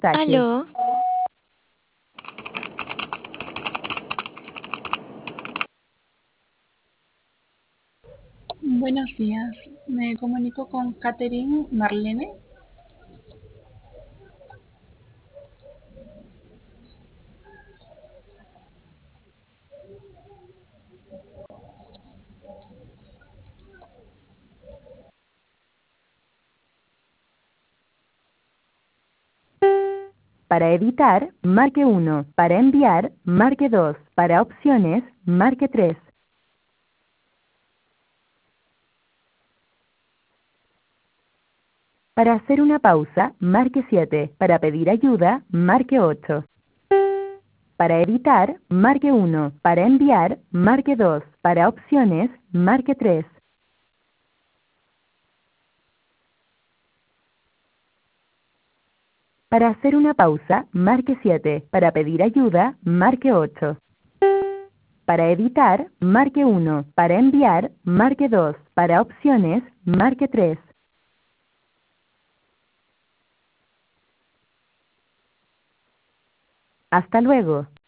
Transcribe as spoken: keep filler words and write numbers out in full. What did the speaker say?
Tache. Aló, Buenos días, me comunico con Catherine Marlene. Para editar, marque uno. Para enviar, marque dos. Para opciones, marque tres. Para hacer una pausa, marque siete. Para pedir ayuda, marque ocho. Para editar, marque uno. Para enviar, marque dos. Para opciones, marque tres. Para hacer una pausa, marque siete. Para pedir ayuda, marque ocho. Para editar, marque uno. Para enviar, marque dos. Para opciones, marque tres. Hasta luego.